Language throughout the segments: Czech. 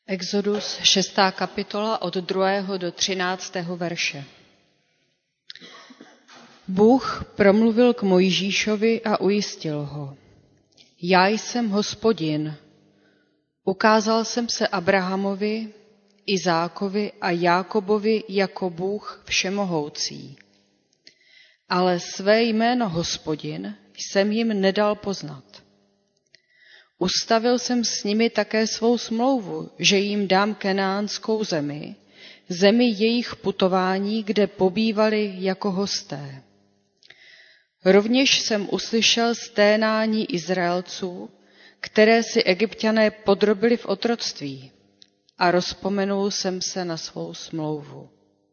Exodus 6. kapitola od 2. do 13. verše. Bůh promluvil k Mojžíšovi a ujistil ho. Já jsem Hospodin. Ukázal jsem se Abrahamovi, Izákovi a Jákobovi jako Bůh všemohoucí. Ale své jméno Hospodin jsem jim nedal poznat. Ustavil jsem s nimi také svou smlouvu, že jim dám kenánskou zemi, zemi jejich putování, kde pobývali jako hosté. Rovněž jsem uslyšel sténání Izraelců, které si Egypťané podrobili v otroctví, a rozpomenul jsem se na svou smlouvu.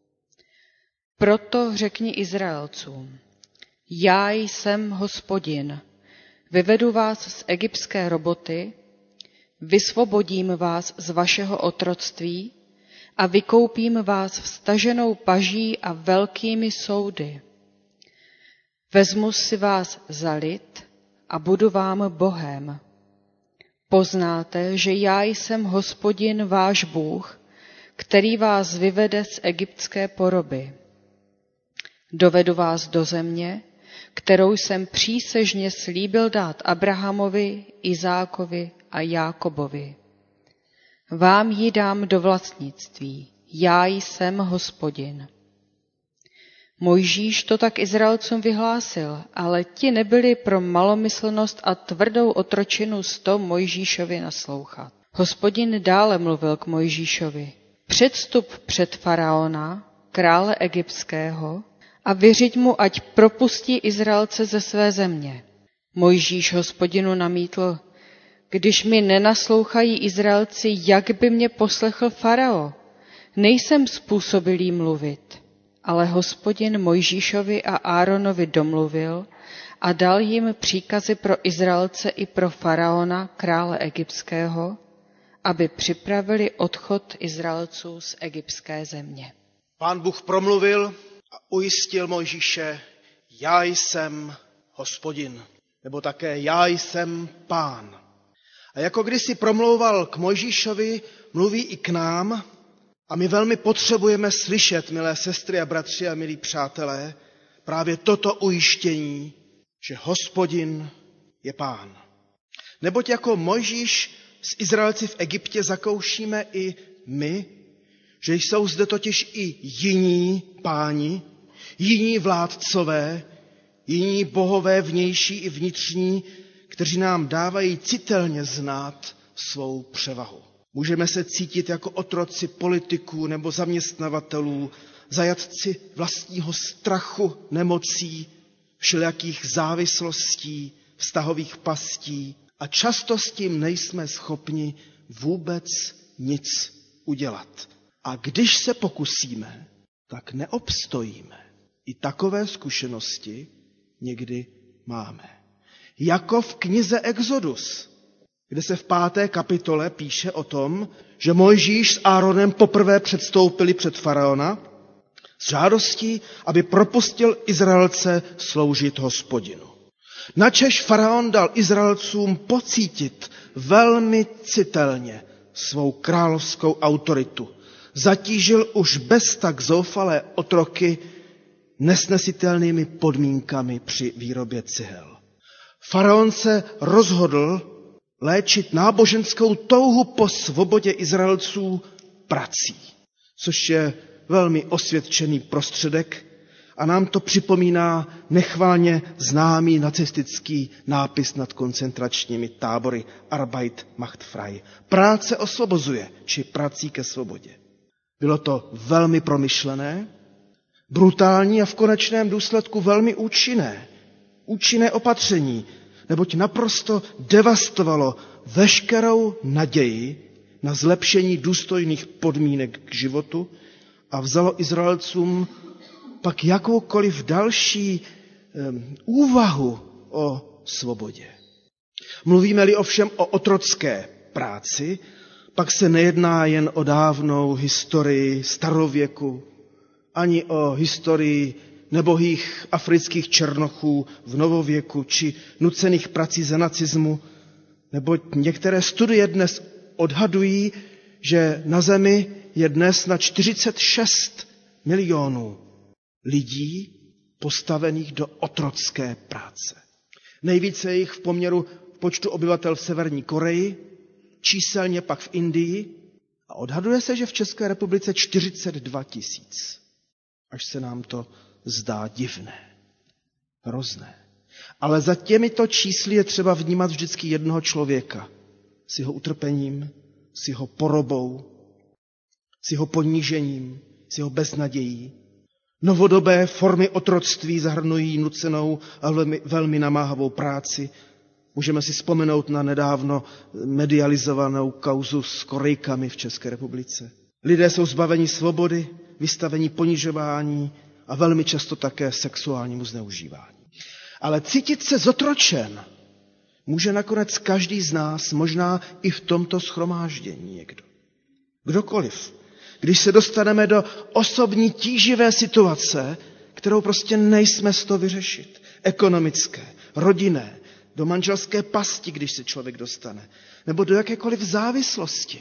Proto řekni Izraelcům, já jsem Hospodin, vyvedu vás z egyptské roboty, vysvobodím vás z vašeho otroctví a vykoupím vás vztaženou paží a velkými soudy. Vezmu si vás za lid a budu vám Bohem. Poznáte, že já jsem Hospodin váš Bůh, který vás vyvede z egyptské poroby. Dovedu vás do země, kterou jsem přísežně slíbil dát Abrahamovi, Izákovi a Jákobovi. Vám ji dám do vlastnictví, já jsem Hospodin. Mojžíš to tak Izraelcům vyhlásil, ale ti nebyli pro malomyslnost a tvrdou otročinu s to Mojžíšovi naslouchat. Hospodin dále mluvil k Mojžíšovi. Předstup před faraona, krále egyptského, a vyřiď mu, ať propustí Izraelce ze své země. Mojžíš Hospodinu namítl, když mi nenaslouchají Izraelci, jak by mě poslechl farao? Nejsem způsobilý mluvit. Ale Hospodin Mojžíšovi a Áronovi domluvil a dal jim příkazy pro Izraelce i pro faraona, krále egyptského, aby připravili odchod Izraelců z egyptské země. Pán Bůh promluvil a ujistil Mojžíše, já jsem Hospodin, nebo také já jsem Pán. A jako kdysi promlouval k Mojžíšovi, mluví i k nám a my velmi potřebujeme slyšet, milé sestry a bratři a milí přátelé, právě toto ujištění, že Hospodin je Pán. Neboť jako Mojžíš s Izraelci v Egyptě zakoušíme i my, že jsou zde totiž i jiní páni, jiní vládcové, jiní bohové vnější i vnitřní, kteří nám dávají citelně znát svou převahu. Můžeme se cítit jako otroci politiků nebo zaměstnavatelů, zajatci vlastního strachu, nemocí, všelijakých závislostí, vztahových pastí a často s tím nejsme schopni vůbec nic udělat. A když se pokusíme, tak neobstojíme. I takové zkušenosti někdy máme. Jako v knize Exodus, kde se v 5. kapitole píše o tom, že Mojžíš s Áronem poprvé předstoupili před faraona s žádostí, aby propustil Izraelce sloužit Hospodinu. Načež faraon dal Izraelcům pocítit velmi citelně svou královskou autoritu. Zatížil už bez tak zoufalé otroky nesnesitelnými podmínkami při výrobě cihel. Faraon se rozhodl léčit náboženskou touhu po svobodě Izraelců prací, což je velmi osvědčený prostředek a nám to připomíná nechvalně známý nacistický nápis nad koncentračními tábory Arbeit macht frei. Práce osvobozuje, či prací ke svobodě. Bylo to velmi promyšlené, brutální a v konečném důsledku velmi účinné opatření, neboť naprosto devastovalo veškerou naději na zlepšení důstojných podmínek k životu a vzalo Izraelcům pak jakoukoliv další úvahu o svobodě. Mluvíme-li ovšem o otrocké práci, pak se nejedná jen o dávnou historii starověku, ani o historii nebohých afrických černochů v novověku či nucených prací za nacismu, neboť některé studie dnes odhadují, že na zemi je dnes na 46 milionů lidí postavených do otrocké práce. Nejvíce je jich v poměru k počtu obyvatel v Severní Koreji, číselně pak v Indii a odhaduje se, že v České republice 42 000. Až se nám to zdá divné, hrozné. Ale za těmito čísly je třeba vnímat vždycky jednoho člověka s jeho utrpením, s jeho porobou, s jeho ponížením, s jeho beznadějí. Novodobé formy otroctví zahrnují nucenou a velmi namáhavou práci. Můžeme si vzpomenout na nedávno medializovanou kauzu s Korejkami v České republice. Lidé jsou zbaveni svobody, vystaveni ponižování a velmi často také sexuálnímu zneužívání. Ale cítit se zotročen může nakonec každý z nás, možná i v tomto shromáždění někdo. Kdokoliv. Když se dostaneme do osobní tíživé situace, kterou prostě nejsme z toho vyřešit. Ekonomické, rodinné, do manželské pasti, když se člověk dostane, nebo do jakékoliv závislosti.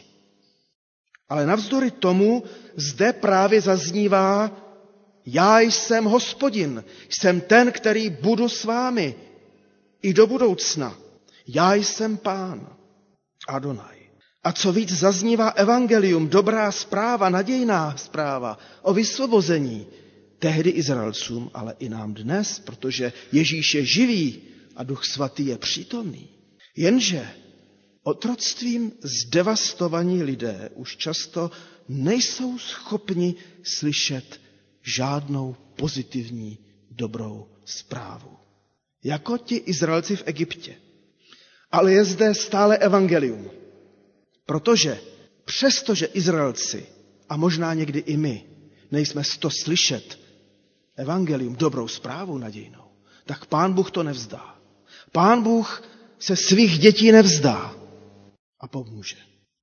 Ale navzdory tomu zde právě zaznívá: já jsem Hospodin, jsem ten, který budu s vámi i do budoucna. Já jsem Pán, Adonaj. A co víc, zaznívá evangelium, dobrá zpráva, nadějná zpráva o vysvobození. Tehdy Izraelcům, ale i nám dnes, protože Ježíš je živý a Duch Svatý je přítomný. Jenže otroctvím zdevastovaní lidé už často nejsou schopni slyšet žádnou pozitivní dobrou zprávu. Jako ti Izraelci v Egyptě. Ale je zde stále evangelium. Protože přestože Izraelci, a možná někdy i my, nejsme z toho slyšet evangelium, dobrou zprávu nadějnou, tak Pán Bůh to nevzdá. Pán Bůh se svých dětí nevzdá a pomůže.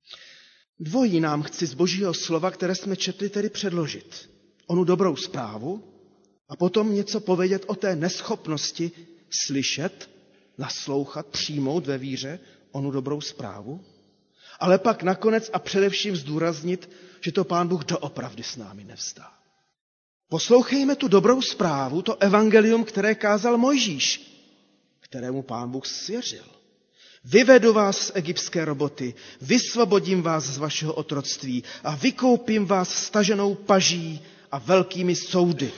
Dvojí nám chci z Božího slova, které jsme četli, tedy předložit. Onu dobrou zprávu a potom něco povědět o té neschopnosti slyšet, naslouchat, přijmout ve víře onu dobrou zprávu. Ale pak nakonec a především zdůraznit, že to Pán Bůh doopravdy s námi nevzdá. Poslouchejme tu dobrou zprávu, to evangelium, které kázal Mojžíš, kterému Pán Bůh svěřil. Vyvedu vás z egyptské roboty, vysvobodím vás z vašeho otroctví a vykoupím vás staženou paží a velkými soudy.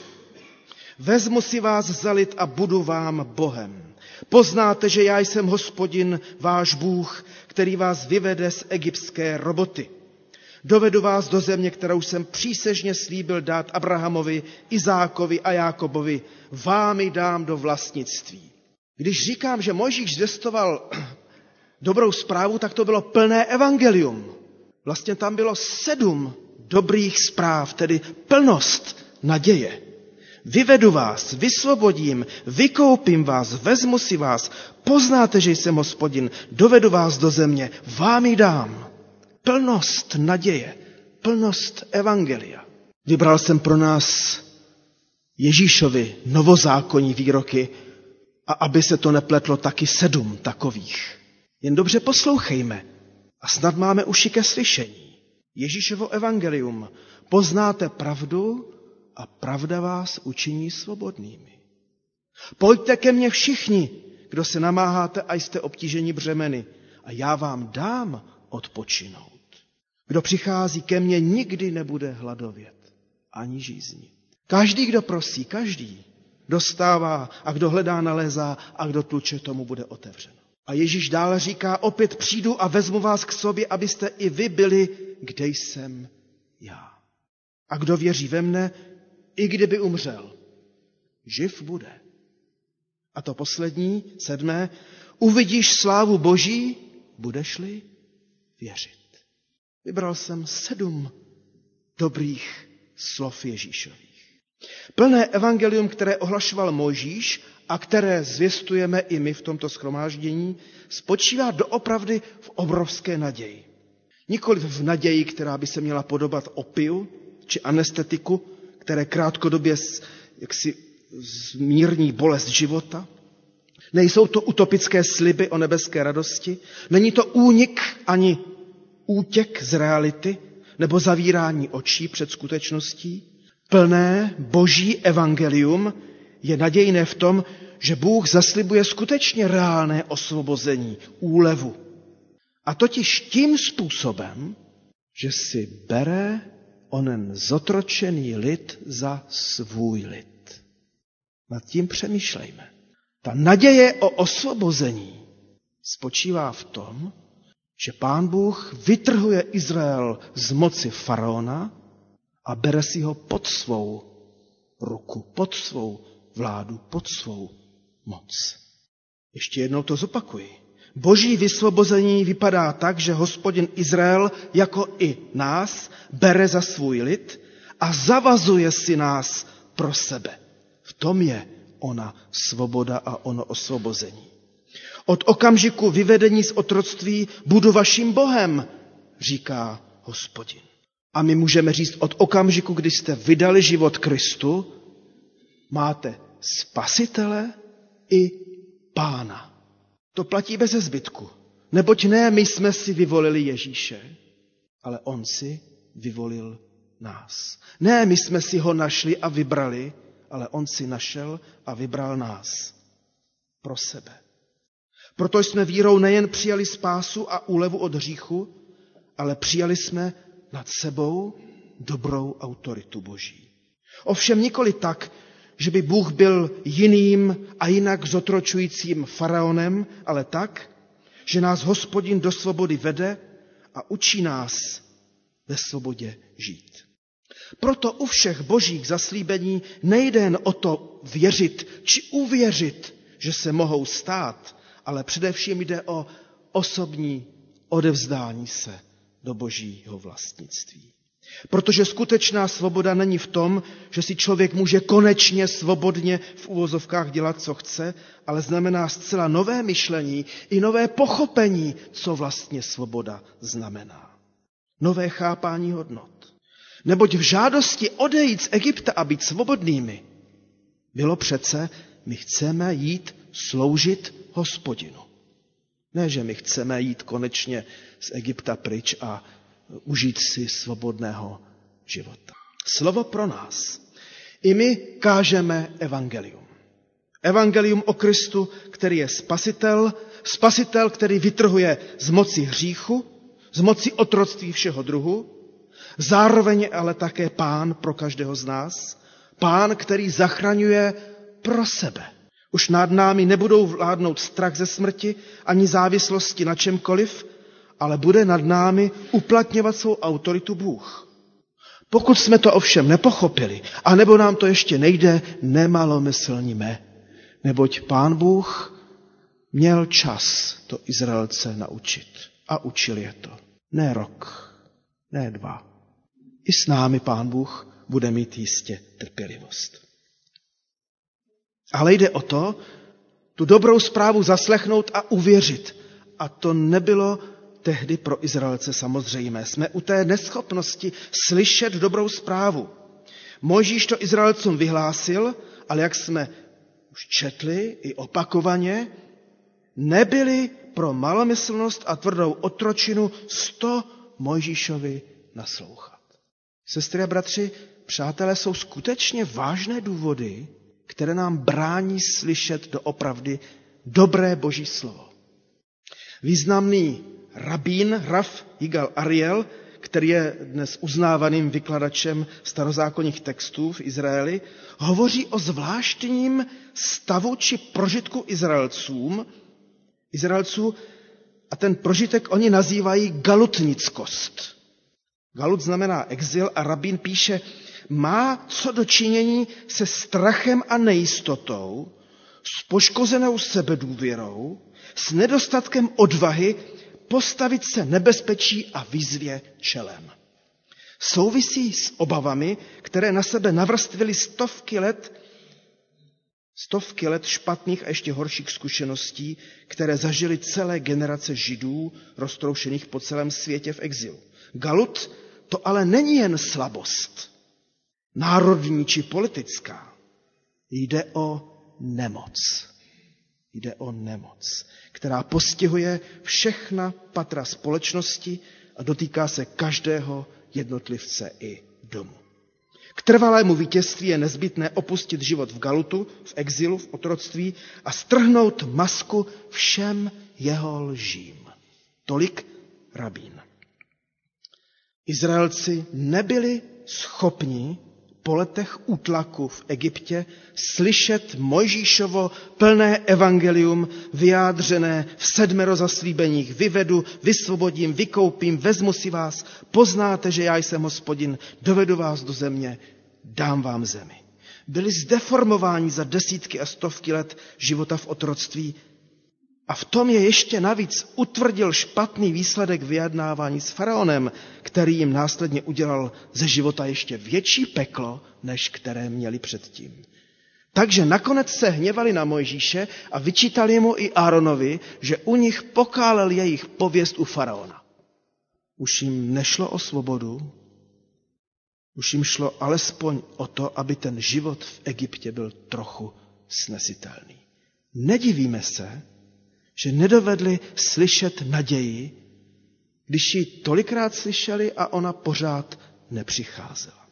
Vezmu si vás za lid a budu vám Bohem. Poznáte, že já jsem Hospodin, váš Bůh, který vás vyvede z egyptské roboty. Dovedu vás do země, kterou jsem přísežně slíbil dát Abrahamovi, Izákovi a Jákobovi. Vám ji dám do vlastnictví. Když říkám, že Mojžíš zvěstoval dobrou zprávu, tak to bylo plné evangelium. Vlastně tam bylo 7 dobrých zpráv, tedy plnost naděje. Vyvedu vás, vysvobodím, vykoupím vás, vezmu si vás, poznáte, že jsem Hospodin, dovedu vás do země, vám ji dám. Plnost naděje, plnost evangelia. Vybral jsem pro nás Ježíšovi novozákonní výroky a aby se to nepletlo, taky 7 takových. Jen dobře poslouchejme a snad máme uši ke slyšení. Ježíšovo evangelium. Poznáte pravdu a pravda vás učiní svobodnými. Pojďte ke mně všichni, kdo se namáháte a jste obtíženi břemeny, a já vám dám odpočinout. Kdo přichází ke mně, nikdy nebude hladovět ani žíznit. Každý, kdo prosí, každý dostává, a kdo hledá, nalézá, a kdo tluče, tomu bude otevřeno. A Ježíš dále říká: opět přijdu a vezmu vás k sobě, abyste i vy byli, kde jsem já. A kdo věří ve mne, i kdyby umřel, živ bude. A to poslední, 7. Uvidíš slávu Boží, budeš-li věřit. Vybral jsem 7 dobrých slov Ježíšových. Plné evangelium, které ohlašoval Mojžíš a které zvěstujeme i my v tomto shromáždění, spočívá doopravdy v obrovské naději. Nikoliv v naději, která by se měla podobat opiu či anestetiku, které krátkodobě jaksi zmírní bolest života. Nejsou to utopické sliby o nebeské radosti. Není to únik ani útěk z reality nebo zavírání očí před skutečností. Plné boží evangelium je nadějné v tom, že Bůh zaslibuje skutečně reálné osvobození, úlevu. A totiž tím způsobem, že si bere onen zotročený lid za svůj lid. Nad tím přemýšlejme. Ta naděje o osvobození spočívá v tom, že Pán Bůh vytrhuje Izrael z moci faraona a bere si ho pod svou ruku, pod svou vládu, pod svou moc. Ještě jednou to zopakuji. Boží vysvobození vypadá tak, že Hospodin Izrael, jako i nás, bere za svůj lid a zavazuje si nás pro sebe. V tom je ona svoboda a ono osvobození. Od okamžiku vyvedení z otroctví budu vaším Bohem, říká Hospodin. A my můžeme říct, od okamžiku, kdy jste vydali život Kristu, máte spasitele i Pána. To platí beze zbytku. Neboť ne my jsme si vyvolili Ježíše, ale on si vyvolil nás. Ne my jsme si ho našli a vybrali, ale on si našel a vybral nás pro sebe. Proto jsme vírou nejen přijali spásu a úlevu od hříchu, ale přijali jsme nad sebou dobrou autoritu Boží. Ovšem nikoli tak, že by Bůh byl jiným a jinak zotročujícím faraonem, ale tak, že nás Hospodin do svobody vede a učí nás ve svobodě žít. Proto u všech božích zaslíbení nejde jen o to věřit či uvěřit, že se mohou stát, ale především jde o osobní odevzdání se do božího vlastnictví. Protože skutečná svoboda není v tom, že si člověk může konečně svobodně v uvozovkách dělat, co chce, ale znamená zcela nové myšlení i nové pochopení, co vlastně svoboda znamená. Nové chápání hodnot. Neboť v žádosti odejít z Egypta a být svobodnými bylo přece, my chceme jít sloužit Hospodinu. Ne, že my chceme jít konečně z Egypta pryč a užít si svobodného života. Slovo pro nás. I my kážeme evangelium. Evangelium o Kristu, který je spasitel, který vytrhuje z moci hříchu, z moci otroctví všeho druhu, zároveň ale také Pán pro každého z nás, Pán, který zachraňuje pro sebe. Už nad námi nebudou vládnout strach ze smrti ani závislosti na čemkoliv, ale bude nad námi uplatňovat svou autoritu Bůh. Pokud jsme to ovšem nepochopili, anebo nám to ještě nejde, nemalomyslníme, neboť Pán Bůh měl čas to Izraelce naučit a učil je to. Ne rok, ne 2. I s námi Pán Bůh bude mít jistě trpělivost. Ale jde o to, tu dobrou zprávu zaslechnout a uvěřit. A to nebylo tehdy pro Izraelce samozřejmé. Jsme u té neschopnosti slyšet dobrou zprávu. Mojžíš to Izraelcům vyhlásil, ale jak jsme už četli i opakovaně, nebyli pro malomyslnost a tvrdou otročinu 100 Mojžíšovi naslouchat. Sestry a bratři, přátelé, jsou skutečně vážné důvody, které nám brání slyšet doopravdy dobré boží slovo. Významný rabín Rav Yigal Ariel, který je dnes uznávaným vykladačem starozákonních textů v Izraeli, hovoří o zvláštním stavu či prožitku Izraelců a ten prožitek oni nazývají galutnickost. Galut znamená exil a rabín píše, má co do činění se strachem a nejistotou, s poškozenou sebedůvěrou, s nedostatkem odvahy postavit se nebezpečí a výzvě čelem. Souvisí s obavami, které na sebe navrstvily stovky let špatných a ještě horších zkušeností, které zažily celé generace Židů roztroušených po celém světě v exilu. Galut to ale není jen slabost, národní či politická. Jde o nemoc. Jde o nemoc, která postihuje všechna patra společnosti a dotýká se každého jednotlivce i domu. K trvalému vítězství je nezbytné opustit život v galutu, v exilu, v otroctví a strhnout masku všem jeho lžím. Tolik rabín. Izraelci nebyli schopni po letech útlaku v Egyptě slyšet Mojžíšovo plné evangelium vyjádřené v 7 zaslíbeních. Vyvedu, vysvobodím, vykoupím, vezmu si vás, poznáte, že já jsem Hospodin, dovedu vás do země, dám vám zemi. Byli zdeformováni za desítky a stovky let života v otroctví a v tom je ještě navíc utvrdil špatný výsledek vyjednávání s faraonem, který jim následně udělal ze života ještě větší peklo, než které měli předtím. Takže nakonec se hněvali na Mojžíše a vyčítali mu i Áronovi, že u nich pokálel jejich pověst u faraona. Už jim nešlo o svobodu, už jim šlo alespoň o to, aby ten život v Egyptě byl trochu snesitelný. Nedivíme se, že nedovedli slyšet naději, když ji tolikrát slyšeli a ona pořád nepřicházela.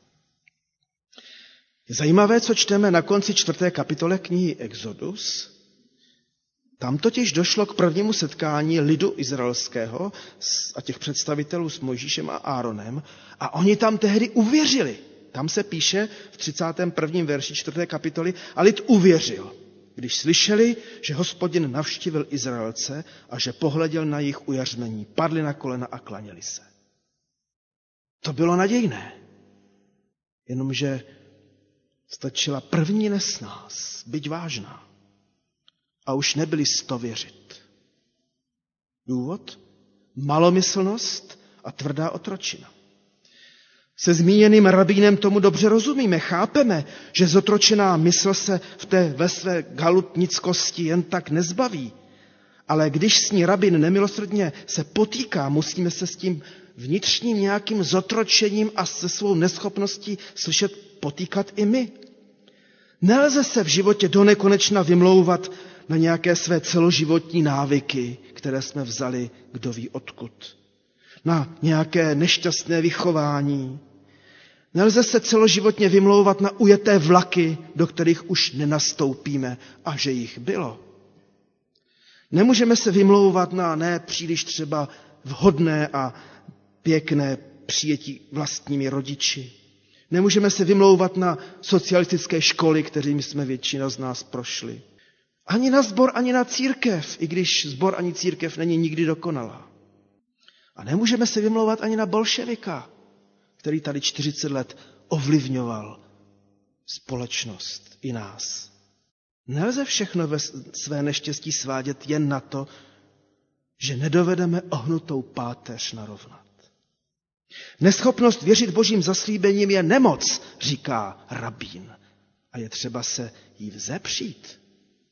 Je zajímavé, co čteme na konci 4. kapitole knihy Exodus. Tam totiž došlo k prvnímu setkání lidu izraelského a těch představitelů s Mojžíšem a Áronem a oni tam tehdy uvěřili. Tam se píše v 31. verši 4. kapitoly a lid uvěřil, když slyšeli, že Hospodin navštívil Izraelce a že pohleděl na jejich ujařmení, padli na kolena a klaněli se. To bylo nadějné, jenomže stačila první nesnás, byť vážná, a už nebyli z to věřit. Důvod? Malomyslnost a tvrdá otročina. Se zmíněným rabínem tomu dobře rozumíme, chápeme, že zotročená mysl se ve své galutnickosti jen tak nezbaví. Ale když s ní rabín nemilosrdně se potýká, musíme se s tím vnitřním nějakým zotročením a se svou neschopností slyšet potýkat i my. Nelze se v životě donekonečna vymlouvat na nějaké své celoživotní návyky, které jsme vzali kdo ví odkud. Na nějaké nešťastné vychování. Nelze se celoživotně vymlouvat na ujeté vlaky, do kterých už nenastoupíme, a že jich bylo. Nemůžeme se vymlouvat na nepříliš třeba vhodné a pěkné přijetí vlastními rodiči. Nemůžeme se vymlouvat na socialistické školy, kterými jsme většina z nás prošli. Ani na sbor, ani na církev, i když sbor ani církev není nikdy dokonalá. A nemůžeme se vymlouvat ani na bolševika, který tady 40 let ovlivňoval společnost i nás. Nelze všechno ve své neštěstí svádět jen na to, že nedovedeme ohnutou páteř narovnat. Neschopnost věřit božím zaslíbením je nemoc, říká rabín. A je třeba se jí vzepřít.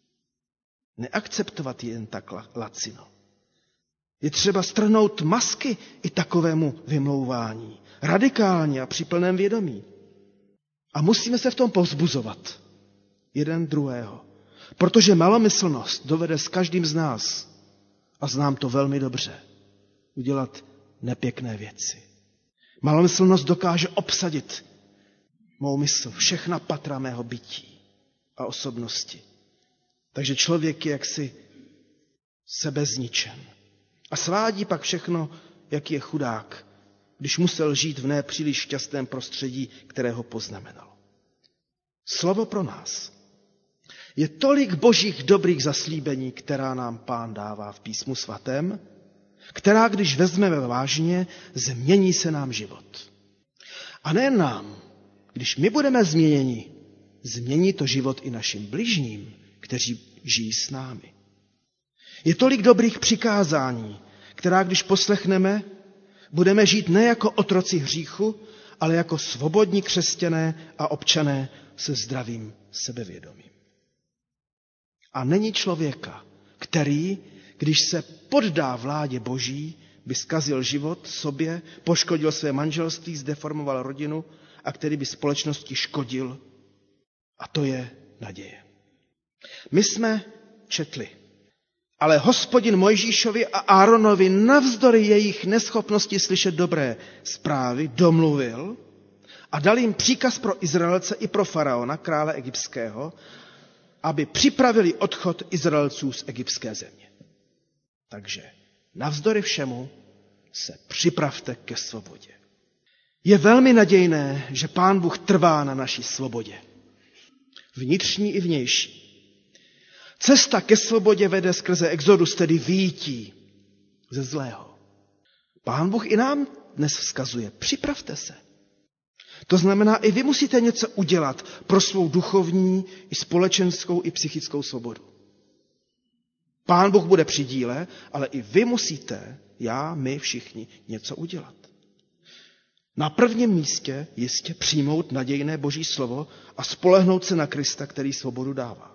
Neakceptovat ji jen tak lacino. Je třeba strhnout masky i takovému vymlouvání. Radikálně a při plném vědomí. A musíme se v tom povzbuzovat. Jeden druhého. Protože malomyslnost dovede s každým z nás, a znám to velmi dobře, udělat nepěkné věci. Malomyslnost dokáže obsadit mou mysl, všechna patra mého bytí a osobnosti. Takže člověk je jaksi sebezničen. A svádí pak všechno, jaký je chudák, když musel žít v nepříliš šťastném prostředí, které ho poznamenalo. Slovo pro nás. Je tolik božích dobrých zaslíbení, která nám Pán dává v Písmu svatém, která, když vezmeme vážně, změní se nám život. A nejen nám, když my budeme změněni, změní to život i našim bližním, kteří žijí s námi. Je tolik dobrých přikázání, která, když poslechneme, budeme žít ne jako otroci hříchu, ale jako svobodní křesťané a občané se zdravým sebevědomím. A není člověka, který, když se poddá vládě boží, by zkazil život sobě, poškodil své manželství, zdeformoval rodinu a který by společnosti škodil. A to je naděje. My jsme četli Ale Hospodin Mojžíšovi a Áronovi navzdory jejich neschopnosti slyšet dobré zprávy domluvil a dal jim příkaz pro Izraelce i pro faraona, krále egyptského, aby připravili odchod Izraelců z egyptské země. Takže navzdory všemu se připravte ke svobodě. Je velmi nadějné, že Pán Bůh trvá na naší svobodě. Vnitřní i vnější. Cesta ke svobodě vede skrze exodus, tedy vyjití ze zlého. Pán Bůh i nám dnes vzkazuje, připravte se. To znamená, i vy musíte něco udělat pro svou duchovní, i společenskou, i psychickou svobodu. Pán Bůh bude při díle, ale i vy musíte, já, my všichni, něco udělat. Na prvním místě jistě přijmout nadějné Boží slovo a spolehnout se na Krista, který svobodu dává.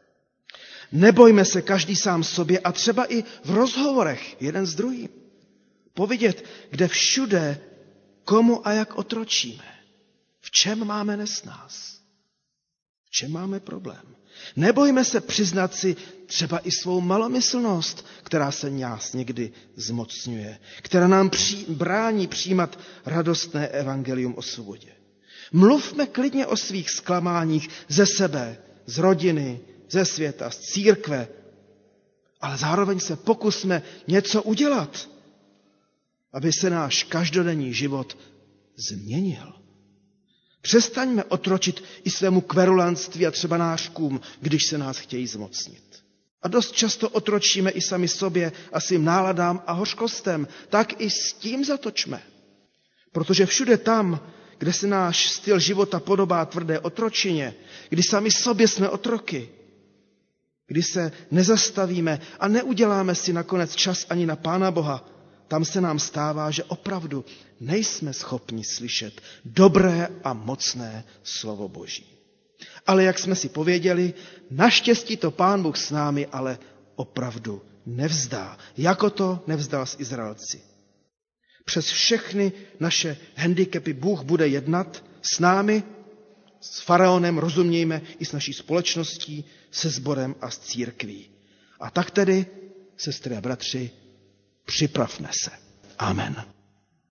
Nebojme se každý sám sobě a třeba i v rozhovorech jeden s druhým. Povědět, kde všude, komu a jak otročíme. V čem máme nesnás? V čem máme problém? Nebojme se přiznat si třeba i svou malomyslnost, která se nás někdy zmocňuje, která nám brání přijímat radostné evangelium o svobodě. Mluvme klidně o svých zklamáních ze sebe, z rodiny, ze světa, z církve, ale zároveň se pokusme něco udělat, aby se náš každodenní život změnil. Přestaňme otročit i svému kverulantství a třeba nářkům, když se nás chtějí zmocnit. A dost často otročíme i sami sobě a svým náladám a hořkostem, tak i s tím zatočme. Protože všude tam, kde se náš styl života podobá tvrdé otročině, kdy sami sobě jsme otroky, kdy se nezastavíme a neuděláme si nakonec čas ani na Pána Boha, tam se nám stává, že opravdu nejsme schopni slyšet dobré a mocné slovo Boží. Ale jak jsme si pověděli, naštěstí to Pán Bůh s námi ale opravdu nevzdá, jako to nevzdal s Izraelci. Přes všechny naše handicapy Bůh bude jednat s námi, s faraonem, rozumějme, i s naší společností, se sborem a s církví. A tak tedy, sestry a bratři, připravme se. Amen.